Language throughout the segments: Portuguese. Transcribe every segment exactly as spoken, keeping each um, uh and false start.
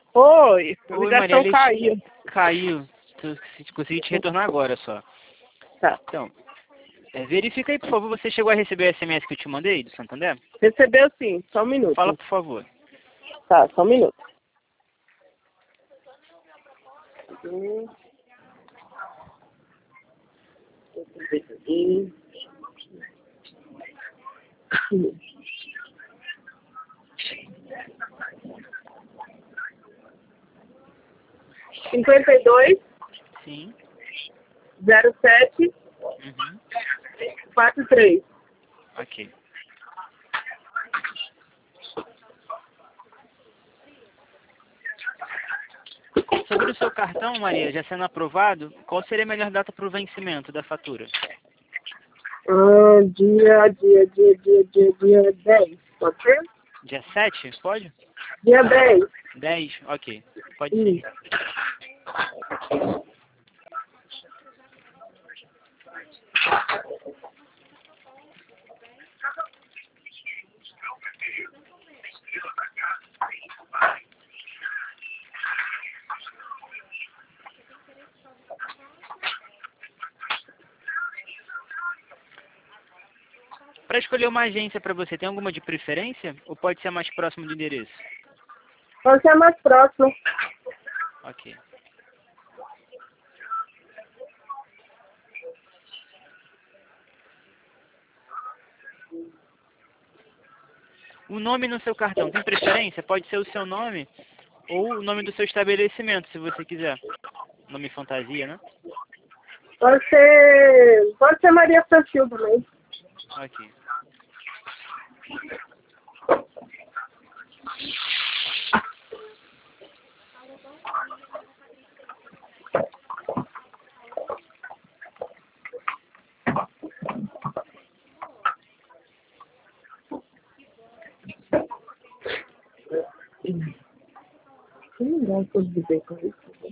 Oi, a Oi, ligação Maria caiu. Caiu. Tu- se- Consegui te retornar agora só. Tá. Então, é, verifica aí, por favor, você chegou a receber o S M S que eu te mandei do Santander? Recebeu sim, só um minuto. Fala, por favor. Tá, só um minuto. Hum. Deixa eu ver aqui. cinquenta e dois, Sim. zero sete, Uhum. quatro três. Ok. Sobre o seu cartão, Maria, já sendo aprovado, qual seria a melhor data para o vencimento da fatura? Ah, dia, dia, dia, dia, dia, dia dez, pode ser? Dia sete, pode? Dia dez. dez, ok. Pode Hum. sim. Para escolher uma agência para você, tem alguma de preferência? Ou pode ser mais próximo do endereço? Pode ser mais próximo. Ok. O nome no seu cartão tem preferência? Pode ser o seu nome ou o nome do seu estabelecimento, se você quiser. Nome fantasia, né? Pode ser. Pode ser Maria Francisco mesmo. Ok. Que legal que eu dizer com isso.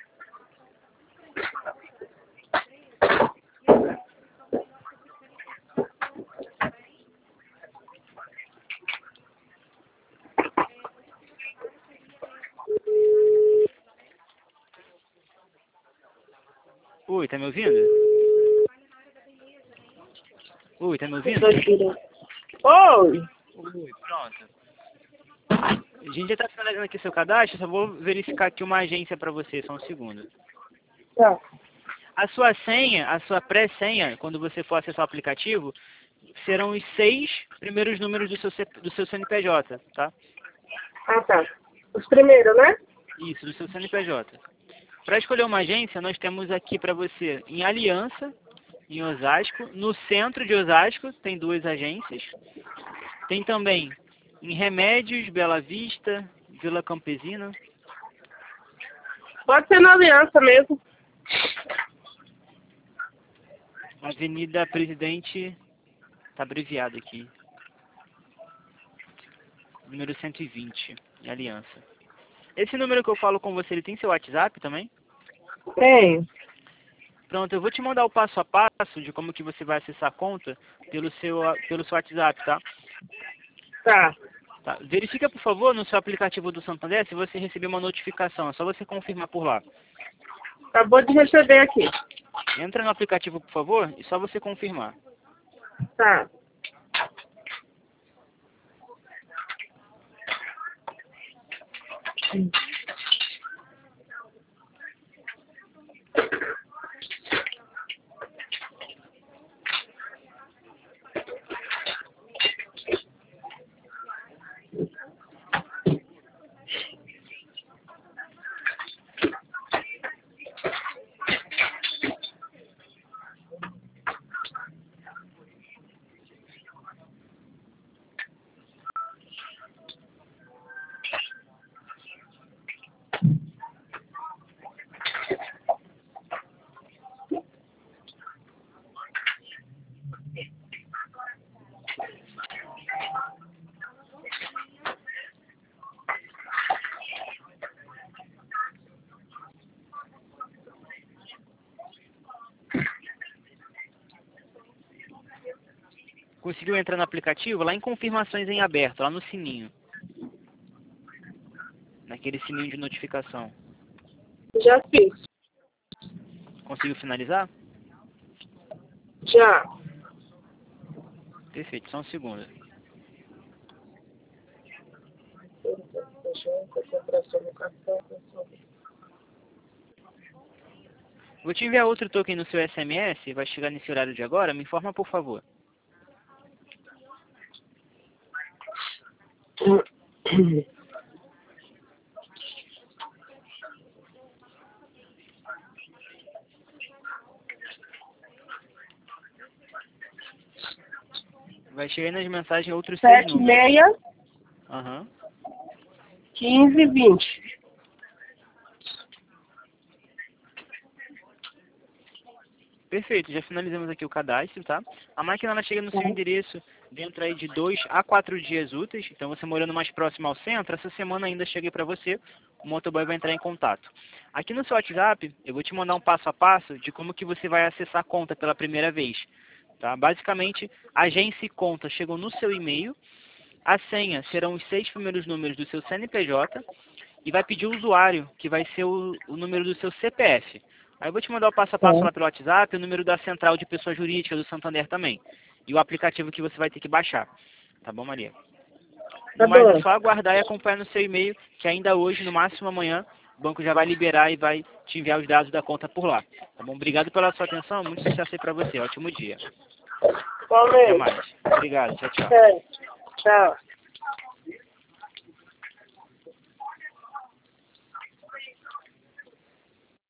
Oi, tá me ouvindo? Oi, tá me ouvindo? Oi! Oi, pronto. A gente já tá finalizando aqui seu cadastro, só vou verificar aqui uma agência para você, só um segundo. Tá. A sua senha, a sua pré-senha, quando você for acessar o aplicativo, serão os seis primeiros números do seu, C- do seu C N P J, tá? Ah, tá. Os primeiros, né? Isso, do seu C N P J. Para escolher uma agência, nós temos aqui para você em Aliança, em Osasco, no centro de Osasco, tem duas agências. Tem também em Remédios, Bela Vista, Vila Campesina. Pode ser na Aliança mesmo. Avenida Presidente, tá abreviado aqui. Número cento e vinte, em Aliança. Esse número que eu falo com você, ele tem seu WhatsApp também? Tem. Pronto, eu vou te mandar o passo a passo de como que você vai acessar a conta pelo seu, pelo seu WhatsApp, tá? Tá. Tá. Verifica, por favor, no seu aplicativo do Santander se você recebeu uma notificação. É só você confirmar por lá. Acabou de receber aqui. Entra no aplicativo, por favor, e só você confirmar. Tá. Conseguiu entrar no aplicativo? Lá em confirmações em aberto, lá no sininho. aquele sininho de notificação. Já fiz. Conseguiu finalizar? Já. Perfeito, só um segundo. Vou te enviar outro token no seu S M S, vai chegar nesse horário de agora, me informa por favor. Vai chegar nas mensagens outros seis Sete, números. meia, Aham. quinze, vinte. Perfeito, já finalizamos aqui o cadastro, tá? A máquina ela chega no seu endereço dentro aí de dois a quatro dias úteis, então você morando mais próximo ao centro, essa semana ainda cheguei para você, o motoboy vai entrar em contato. Aqui no seu WhatsApp, eu vou te mandar um passo a passo de como que você vai acessar a conta pela primeira vez, tá? Basicamente, agência e conta chegam no seu e-mail, a senha serão os seis primeiros números do seu C N P J e vai pedir o usuário, que vai ser o, o número do seu C P F. Aí eu vou te mandar o passo a passo lá pelo WhatsApp, o número da central de pessoa jurídica do Santander também. E o aplicativo que você vai ter que baixar. Tá bom, Maria? Tá Mas bom. é só aguardar e acompanhar no seu e-mail, que ainda hoje, no máximo amanhã, o banco já vai liberar e vai te enviar os dados da conta por lá. Tá bom? Obrigado pela sua atenção, muito sucesso aí pra você. Ótimo dia. Até Igualmente. mais. Obrigado. Tchau, tchau. É. Tchau.